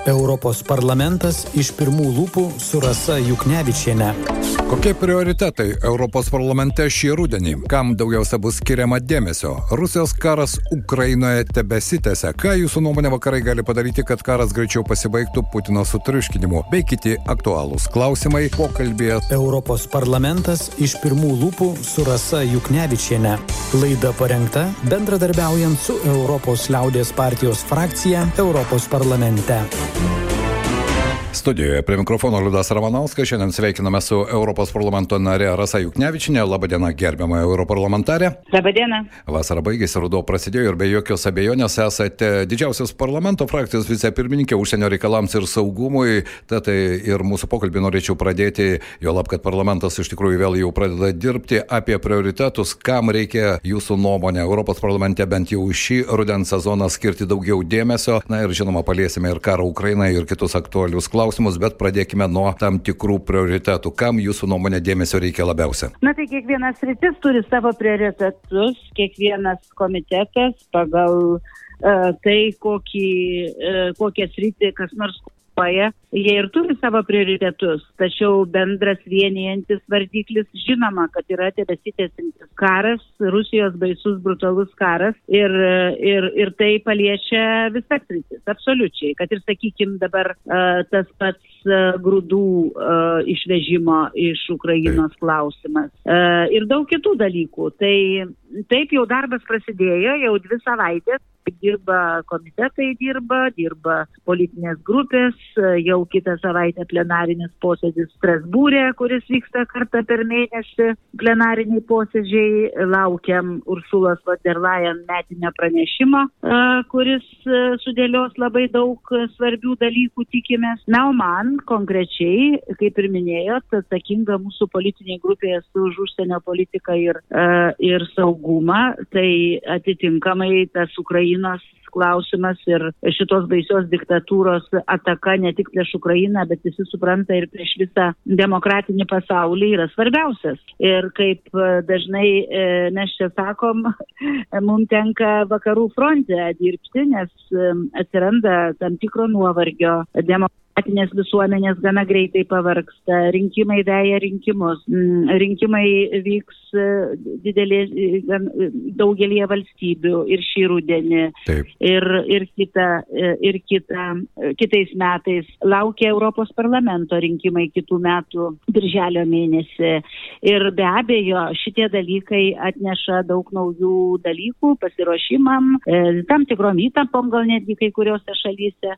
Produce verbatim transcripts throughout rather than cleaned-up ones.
Europos parlamentas iš pirmų lūpų su Rasa Juknevičiene. Kokie prioritetai Europos parlamente šį rudenį? Kam daugiausia bus skiriama dėmesio? Rusijos karas Ukrainoje tebesitęsia. Ką jūsų nuomonė vakarai gali padaryti, kad karas greičiau pasibaigtų Putino sutriuškinimu? Bei kiti aktualūs klausimai pokalbėje. Europos parlamentas iš pirmų lūpų su Rasa Juknevičiene. Laida parengta bendradarbiaujant su Europos liaudies partijos frakcija Europos parlamente. Studijoje prie mikrofono Liudas Ramanauskas. Šiandien sveikiname su Europos parlamento narė Rasa Juknevičienė. Labadiena, gerbiama europarlamentarė. Labadiena. Vasara baigėsi, ruduo prasidėjo ir be jokios abejonės esate didžiausios parlamento frakcijos vicepirmininkė užsienio reikalams ir saugumui. Tad ir mūsų pokalbį norėčiau pradėti, jo lab, kad parlamentas iš tikrųjų vėl jau pradeda dirbti, apie prioritetus, kam reikia jūsų nuomonė Europos parlamente bent jau šį rudens sezoną skirti daugiau dėmesio. Na ir žinoma, paliesime ir karą Ukrainoje ir kitus aktualius klausimus. Klausimus, bet pradėkime nuo tam tikrų prioritetų. Kam jūsų nuomonė dėmesio reikia labiausia? Na tai kiekvienas sritis turi savo prioritetus, kiekvienas komitetas pagal uh, tai, kokį, uh, kokią sritį kas nors kupuoja, jie ir turi savo prioritetus. Tačiau bendras vienijantis vardiklis žinoma, kad yra tebesitęsiantis karas, Rusijos baisus brutalus karas ir, ir, ir tai paliečia visas sritis, absoliučiai. Kad ir, sakykime, dabar uh, tas pats uh, grūdų uh, išvežimo iš Ukrainos klausimas uh, ir daug kitų dalykų. Tai taip jau darbas prasidėjo, jau dvi savaitės. Dirba komitetai, dirba, dirba politinės grupės, jau kitą savaitę plenarinis posėdis Strasbūre, kuris vyksta kartą per mėnesį, plenariniai posėdžiai, laukiam Ursulos von der Leyen metinio pranešimo, kuris sudėlios labai daug svarbių dalykų, tikimės. Na, o man konkrečiai, kaip ir minėjot, atsakinga mūsų politinė grupė už užsienio politiką ir, ir saugumą, tai atitinkamai tas Ukrainos klausimas ir šitos baisios diktatūros ataka ne tik prieš Ukrainą, bet visi supranta ir prieš visą demokratinį pasaulį yra svarbiausias. Ir kaip dažnai mes čia sakom, mums tenka vakarų fronte dirbti, nes atsiranda tam tikro nuovargio. Demokratinės visuomenės gana greitai pavargsta, rinkimai veja rinkimus, rinkimai vyks didelė, daugelie valstybių ir šį rudenį, ir, ir, kita, ir kita, kitais metais. Laukia Europos parlamento rinkimai kitų metų birželio mėnesį. Ir be abejo, šitie dalykai atneša daug naujų dalykų, pasiruošimam, tam tikrom įtampom gal netgi kai kuriuose šalyse.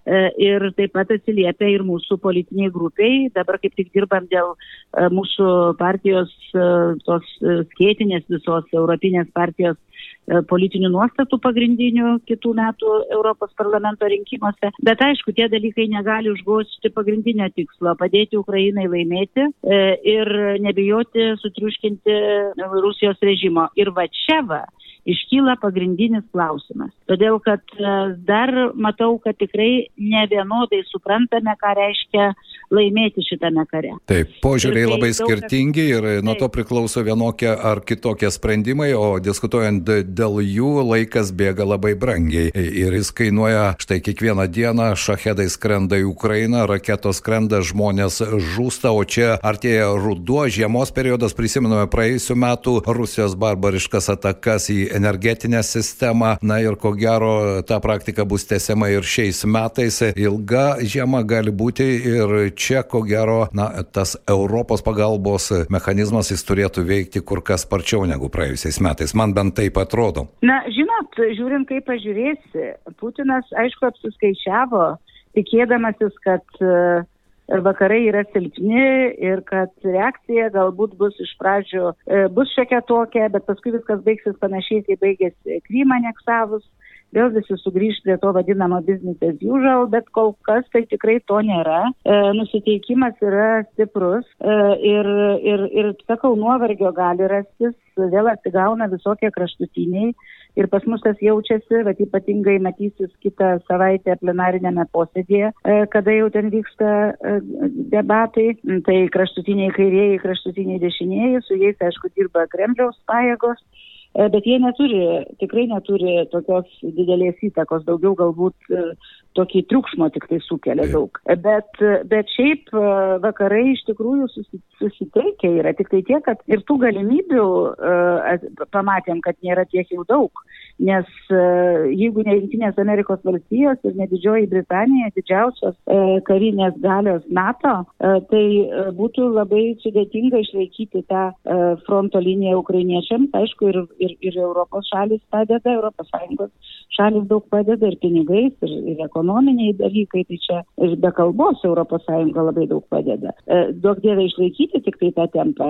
Ir taip pat atsiliepia ir mūsų politiniai grupiai. Dabar kaip tik dirbam dėl mūsų partijos, tos skėtinės visos Europinės partijos politinių nuostatų pagrindinių kitų metų Europos parlamento rinkimuose. Bet aišku, tie dalykai negali užgožti pagrindinio tikslo - padėti Ukrainai laimėti ir nebijoti sutriuškinti Rusijos režimo. Ir va čia va iškyla pagrindinis klausimas. Todėl, kad dar matau, kad tikrai nevienodai suprantame, ką reiškia laimėti šitame kare. Taip, požiūriai labai skirtingi ir nuo to priklauso vienokie ar kitokie sprendimai, o diskutuojant dėl jų laikas bėga labai brangiai. Ir jis kainuoja štai kiekvieną dieną, šachedai skrenda į Ukrainą, raketos skrenda, žmonės žūsta, o čia artėja ruduo, žiemos periodas, prisimename praėjusių metų Rusijos barbariškas atakas į energetinę sistemą. Na ir ko gero, ta praktika bus tęsiama ir šiais metais. Ilga žiema gali būti ir čia, ko gero, na, tas Europos pagalbos mechanizmas jis turėtų veikti kur kas sparčiau negu praėjusiais metais. Man bent taip atrodo. Na, žinot, žiūrint kaip pažiūrėsi, Putinas, aišku, apsiskaičiavo, tikėdamasis, kad uh, vakarai yra silpni ir kad reakcija galbūt bus iš pradžių, bus šiokia tokia, bet paskui viskas baigsis panašiai, kai baigėsi Krymą aneksavus, vėl visi sugrįž prie to vadinamo business as usual, bet kol kas tai tikrai to nėra. E, nusiteikimas yra stiprus e, ir, ir, ir, sakau, nuovargio gali rastis, vėl atsigauna visokie kraštutiniai. Ir pas mus tas jaučiasi, bet ypatingai matysis kitą savaitę plenarinėme posėdėje, kada jau ten vyksta debatai. Tai kraštutiniai kairieji, kraštutiniai dešinieji, su jais, aišku, dirba Kremliaus pajėgos. bet jie neturi, tikrai neturi tokios didelės įtakos, daugiau galbūt tokį triukšmo tik tai sukelia daug. Bet, bet šiaip vakarai iš tikrųjų susiteikia yra, tik tai tiek, kad ir tų galimybių pamatėm, kad nėra tiek jau daug. Nes jeigu ne Jungtinės Amerikos valstijos ir ne Didžioji Britanija, didžiausios karinės galios NATO, tai būtų labai sudėtinga išlaikyti tą fronto liniją ukrainiečiams. Aišku, ir, ir, ir Europos šalis padeda, Europos Sąjungos šalis daug padeda ir pinigais, ir, ir ekonominiai dalykai, tai čia ir be kalbos Europos Sąjunga labai daug padeda. Duok Dieve išlaikyti tik tai tą tempą,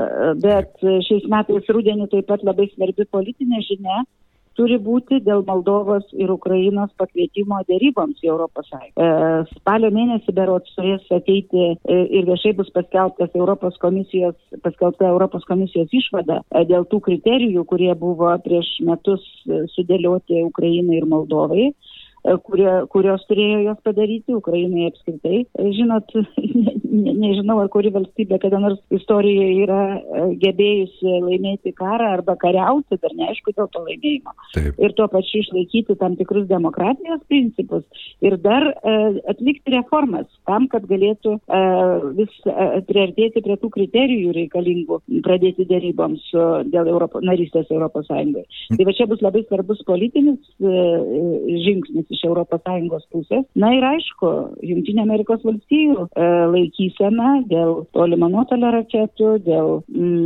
bet šiais metais rudenį taip pat labai svarbi politinė žinia turi būti dėl Moldovos ir Ukrainos pakvietimo dėryboms į Europos Sąjungą. E, spalio mėnesį berods turės ateiti e, ir viešai bus paskelbtas Europos komisijos, paskelbta Europos komisijos išvada e, dėl tų kriterijų, kurie buvo prieš metus e, sudėlioti Ukrainai ir Moldovai, e, kurie, kurios turėjo jos padaryti, Ukrainai apskritai. E, žinot, ne, ne, nežinau, ar kuri valstybė kada nors istorijoje yra e, gebėjusi laimėti karą arba kariauti, dar neaišku dėl to laimėjimo. Taip. Ir tuo pačiu išlaikyti tam tikrus demokratijos principus ir dar e, atlikti reformas tam, kad galėtų e, vis e, priartėti prie tų kriterijų reikalingų pradėti dėryboms su, dėl Europo, narystės Europos Sąjungoje. Mm. Tai va čia bus labai svarbus politinis e, žingsnis iš Europos Sąjungos pusės. Na ir aišku, Jungtinių Amerikos valstijų e, laikysena dėl tolimo nuotolio raketų, dėl,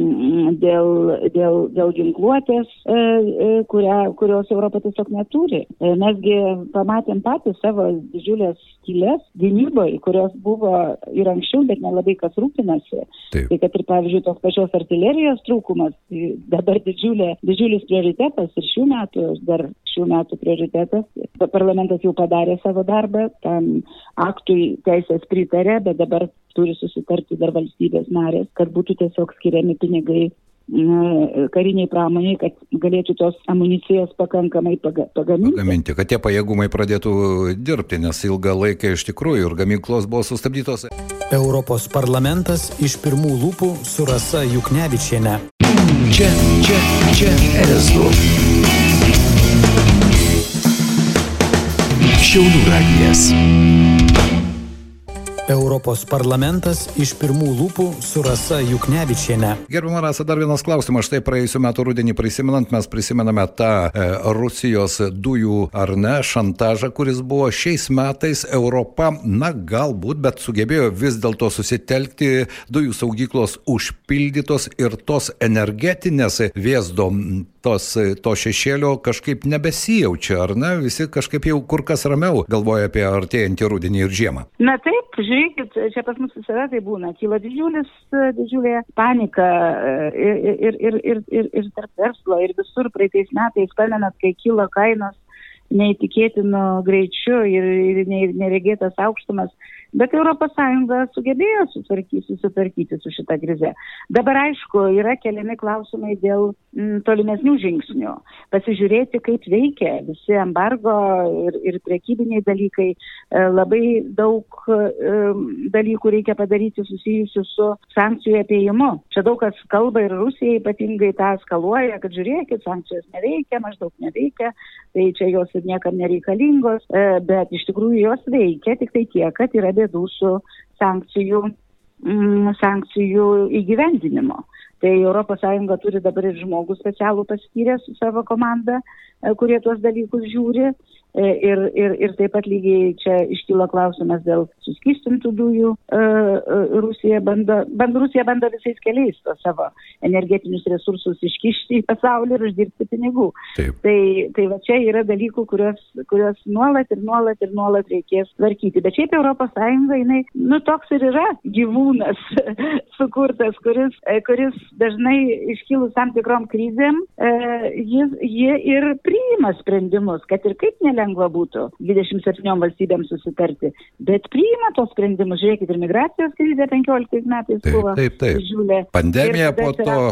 mm, dėl, dėl, dėl ginkluotės, e, e, kurią kurios Europa tiesiog neturi. Mesgi pamatėm patys savo didžiulės skylės gynyboje, kurios buvo ir anksčiau, bet nelabai kas rūpinasi. Taip. Tai kad ir, pavyzdžiui, tos pačios artilerijos trūkumas, tai dabar didžiulė, didžiulis prioritetas ir šių metų, dar šių metų prioritetas. Parlamentas jau padarė savo darbą, tam aktui teisės pritarė, bet dabar turi susitarti dar valstybės narės, kad būtų tiesiog skiriami pinigai kariniai pramoniai, kad galėtų tos amunicijos pakankamai paga, pagaminti. Pagaminti, kad tie pajėgumai pradėtų dirbti, nes ilgą laiką iš tikrųjų ir gamyklos buvo sustabdytos. Europos parlamentas iš pirmų lūpų su Rasa Juknevičiene. Čia, čia, čia Esu. Šiaulių radijas. Europos parlamentas iš pirmų lūpų su Rasa Juknevičiene. Gerbiama Rasa, dar vienas klausimas. Štai praėjusiu metu rudenį prisimenant, mes prisimename tą e, Rusijos dujų ar ne šantažą, kuris buvo šiais metais. Europa, na galbūt, bet sugebėjo vis dėlto susitelkti, dujų saugyklos užpildytos ir tos energetinės vėzdo tos, to šešėlio kažkaip nebesijaučia, ar ne? Visi kažkaip jau kur kas ramiau galvoja apie artėjantį rudenį ir žiemą. Na taip, žiūrėkit, čia pas mus visada tai būna. Kyla didžiulis, didžiulė panika ir, ir, ir, ir, ir, ir tarp verslo, ir visur praeitais metais, pamenat, kai kilo kainos neįtikėtinu greičiu ir, ir neregėtas aukštumas. Bet Europos Sąjunga sugebėjo susitvarkyti, susitvarkyti su šita krize. Dabar aišku, yra keliami klausimai dėl m, tolimesnių žingsnių. Pasižiūrėti, kaip veikia visi embargo ir, ir prekybiniai dalykai. E, labai daug e, dalykų reikia padaryti susijusių su sankcijų apėjimu. Čia daug kas kalba ir Rusija ypatingai tą eskaluoja, kad žiūrėkit, sankcijos neveikia, maždaug neveikia, tai čia jos ir niekam nereikalingos, e, bet iš tikrųjų jos veikia, tik tai tiek, kad yra bėdų su sankcijų, mm, sankcijų įgyvendinimo. Tai Europos Sąjunga turi dabar ir žmogų specialų paskyrę su savo komanda, kurie tuos dalykus žiūri. Ir, ir, ir taip pat lygiai čia iškyla klausimas dėl suskystintų dujų. Rusija bando, bando, Rusija bando visais keliais to savo energetinius resursus iškišti į pasaulį ir uždirbti pinigų. Taip. Tai, tai va čia yra dalykų, kurios, kurios nuolat ir nuolat ir nuolat reikės tvarkyti. Bet šiaip Europos Sąjunga, jinai, nu toks ir yra gyvūnas sukurtas, kuris, kuris dažnai iškilus tam tikrom krizėm, jis, jie ir priima sprendimus, kad ir kaip nelengva lengva būtų dvidešimt septyniom valstybėm susitarti, bet priima tos sprendimus. Žiūrėkit, ir migracijos krizė penkioliktais metais taip, buvo taip, taip. Žiūlė. Pandemija po to.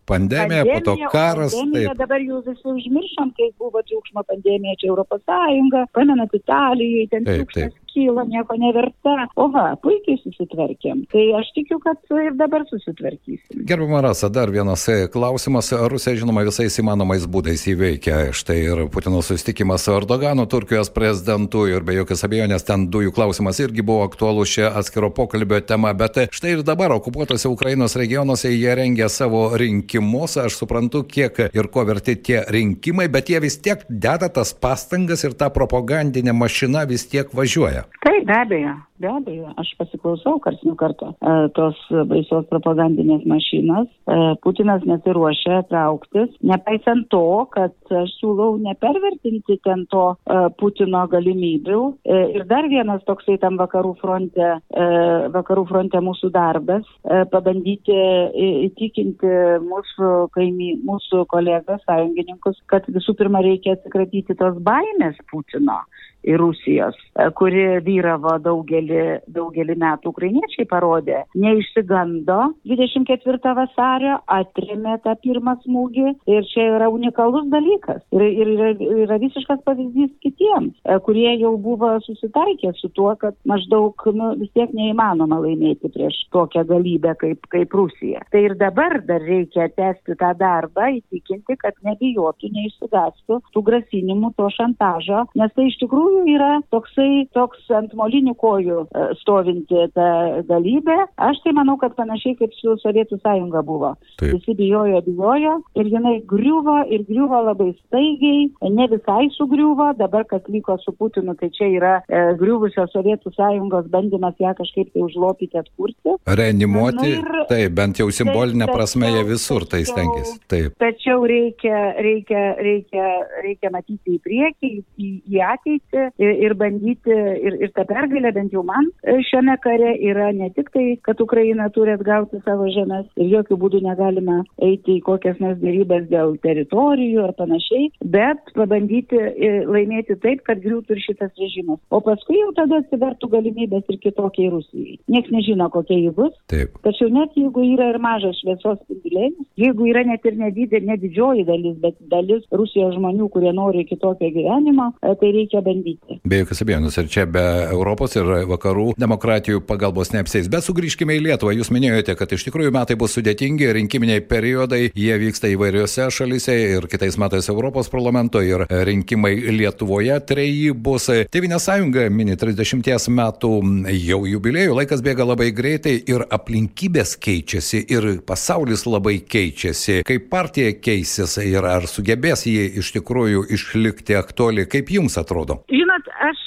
pandemija, pandemija po to karas. Pandemija, taip. Dabar jau visi užmiršom, kai buvo triukšmo pandemija, čia Europos Sąjunga, pamenat Italijoje, ten triukšmas kyla, nieko neverta. O va, puikiai susitvarkėm. Tai aš tikiu, kad ir dabar susitvarkysim. Gerbiama Rasa, dar vienas klausimas. Rusija, žinoma, visais įmanomais būdais įveikia. Štai ir Putino susitikimas su Erdoganu, Turkijos prezidentu, ir be jokios abejonės ten dujų klausimas irgi buvo aktualus, čia atskiro pokalbio tema. Bet štai ir dabar okupuotose Ukrainos regionuose jie rengia savo rinkimus. Aš suprantu, kiek ir ko verti tie rinkimai, bet jie vis tiek deda tas pastangas ir ta propagandinė mašina vis tiek važiuoja. Taip, be abejo, be abejo. Aš pasiklausau karts nuo karto e, tos baisios propagandinės mašinos. E, Putinas nesiruošia trauktis, nepaisant to, kad aš siūlau nepervertinti ten to e, Putino galimybių. E, ir dar vienas toksai tam vakarų fronte, e, vakarų fronte mūsų darbas, e, pabandyti įtikinti mūsų kaimy, mūsų kolegas, sąjungininkus, kad visų pirma reikia atsikratyti tos baimės Putino ir Rusijos, kuri vyravo daugelį, daugelį metų. Ukrainiečiai parodė, neišsigando dvidešimt ketvirtą vasario, atrėmė tą pirmą smūgį ir čia yra unikalus dalykas. Ir, ir yra, yra visiškas pavyzdys kitiems, kurie jau buvo susitaikę su tuo, kad maždaug nu, vis tiek neįmanoma laimėti prieš tokią galybę kaip, kaip Rusija. Tai ir dabar dar reikia tęsti tą darbą, įtikinti, kad nebijotų, neišsigastų tų grasinimų, to šantažo, nes tai iš tikrųjų yra toksai, toks ant molinių kojų stovinti ta galybė. Aš tai manau, kad panašiai kaip su Sovietų sąjunga buvo. Taip. Visi bijojo, bijojo ir jinai griuvo ir griuvo labai staigiai, ne visai sugriuvo. Dabar, kas vyko su Putinu, tai čia yra e, griuvusios Sovietų sąjungos bandymas ją kažkaip tai užlopyti, atkurti. Reanimuoti, ir, taip, bent jau simbolinė taip, prasme jie visur tai stengiasi. Taip. Tačiau reikia, reikia, reikia, reikia matyti į priekį, į, į ateitį. Ir, ir bandyti, ir, ir ta pergalė bent jau man šiame kare yra ne tik tai, kad Ukraina turi atgauti savo žemės ir jokių būdų negalime eiti į kokias nors dėrybas dėl teritorijų ar panašiai, bet pabandyti laimėti taip, kad griūtų ir šitas režimas. O paskui jau tada atsivertų galimybės ir kitokiai Rusijai. Niekas nežino, kokia ji bus. Taip. Tačiau net jeigu yra ir mažas šviesos spindulėlis, jeigu yra net ir nedidė, ne didžioji dalis, bet dalis Rusijos žmonių, kurie nori kitokio gyvenimo, tai reikia bandyti. Be jokios abejonės, ir čia be Europos ir vakarų demokratijų pagalbos neapsieis. Bet sugrįžkime į Lietuvą. Jūs minėjote, kad iš tikrųjų metai bus sudėtingi, rinkiminiai periodai, jie vyksta įvairiose šalyse ir kitais metais Europos parlamento ir rinkimai Lietuvoje treji bus. Tėvynės sąjunga mini trisdešimties metų jau jubiliejų, laikas bėga labai greitai ir aplinkybės keičiasi ir pasaulis labai keičiasi. Kaip partija keisis ir ar sugebės jį iš tikrųjų išlikti aktuali, kaip jums atrodo? Žinot, aš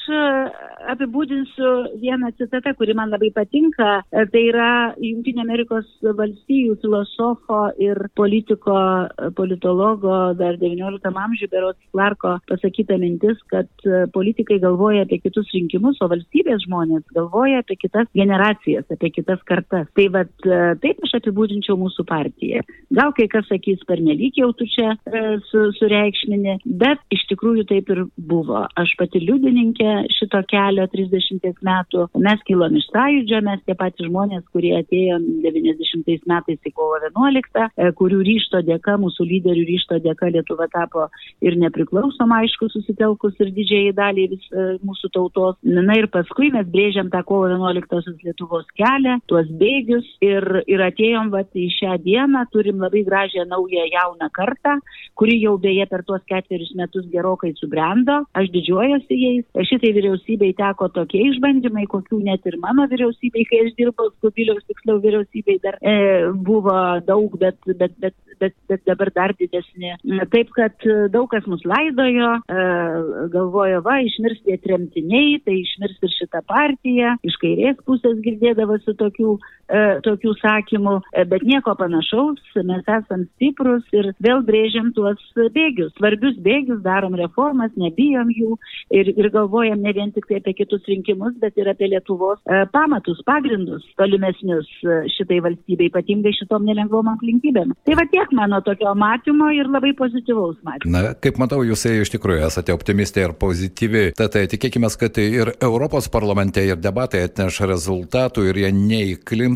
apibūdinsiu vieną citatą, kuri man labai patinka. Tai yra Jungtinių Amerikos valstijų filosofo ir politiko, politologo dar devynioliktam amžiuje berods Clarko pasakyta mintis, kad politikai galvoja apie kitus rinkimus, o valstybės žmonės galvoja apie kitas generacijas, apie kitas kartas. Tai vat, taip aš apibūdinčiau mūsų partiją. Gal kai kas sakys, pernelyg jau tu čia su, sureikšminė, bet iš tikrųjų taip ir buvo. Aš pati liudininkė šito kelio trisdešimties metų. Mes kilom iš sąjūdžio, mes tie patys žmonės, kurie atėjo devyniasdešimtais metais į kovo vienuoliktą, kurių ryžto dėka, mūsų lyderių ryžto dėka Lietuva tapo ir nepriklausoma, aišku, susitelkus ir didžiai daliai vis, mūsų tautos. Na ir paskui mes brėžiam tą kovo vienuoliktosios Lietuvos kelią, tuos bėgius ir, ir atėjom vat, į šią dieną, turim labai gražią naują jauną kartą, kuri jau beje per tuos ketverius metus gerokai subrendo. Aš didžiuojuosi jais. Šitai vyriausybei teko tokie išbandymai, kokių net ir mano vyriausybei, kai aš dirbau, Kubiliaus tiksliau vyriausybei dar e, buvo daug, bet, bet, bet, bet, bet dabar dar didesnė. Taip, kad daug kas mus laidojo, e, galvojo, va, išmirs tie tremtiniai, tai išmirs ir šitą partiją, iš kairės pusės girdėdavosi tokių, e, tokių sakymų, e, bet nieko panašaus, mes esam stiprus ir vėl brėžiam tuos bėgius, svarbius bėgius, darom reformas, nebijom jų ir, ir galvojam ne vien tik tai apie kitus rinkimus, bet ir apie Lietuvos e, pamatus, pagrindus tolimesnius e, šitai valstybei, ypatingai šitom nelengvom aplinkybėm. Tai va tiek mano tokio matymo ir labai pozityvaus matymo. Na, kaip matau, jūs iš tikrųjų esate optimistė ir pozityvi. Tad tikėkime, kad ir Europos parlamente ir debatai atneš rezultatų ir jie neįklims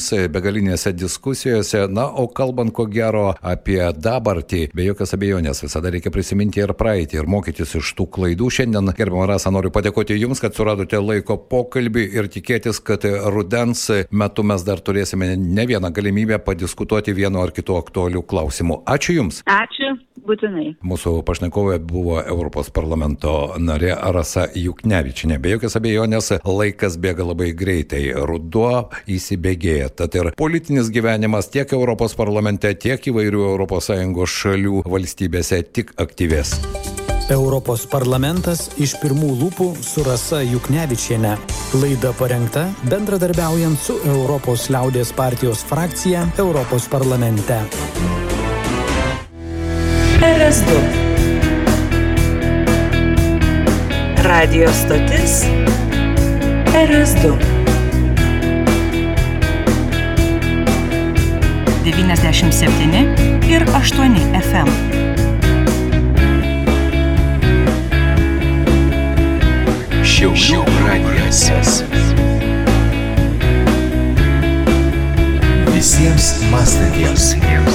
jums begalinėse diskusijose. Na, o kalbant ko gero apie dabartį, be jokios abejonės visada reikia prisiminti ir praeitį ir mokytis iš tų klaidų. Šiandien, gerbiama Rasa, noriu padėkoti jums, kad suradote laiko pokalbį ir tikėtis, kad rudens metu mes dar turėsime ne vieną galimybę padiskutuoti vienu ar kitu aktualiu klausimu. Ačiū jums. Ačiū, būtinai. Mūsų pašnekovė buvo Europos parlamento narė Rasa Juknevičienė. Be jokios abejonės laikas bėga labai greitai. Ruduo įsibėgėja. Tad ir politinis gyvenimas tiek Europos parlamente, tiek įvairių Europos Sąjungos šalių valstybėse tik aktyvės. Europos parlamentas iš pirmų lūpų su Rasa Juknevičienė. Laida parengta bendradarbiaujant su Europos liaudies partijos frakcija Europos parlamente. R S du. Radio stotis R S du. devyniasdešimt septyni ir aštuoni F M. Šiaulių radijas. Visiems mąstantiems.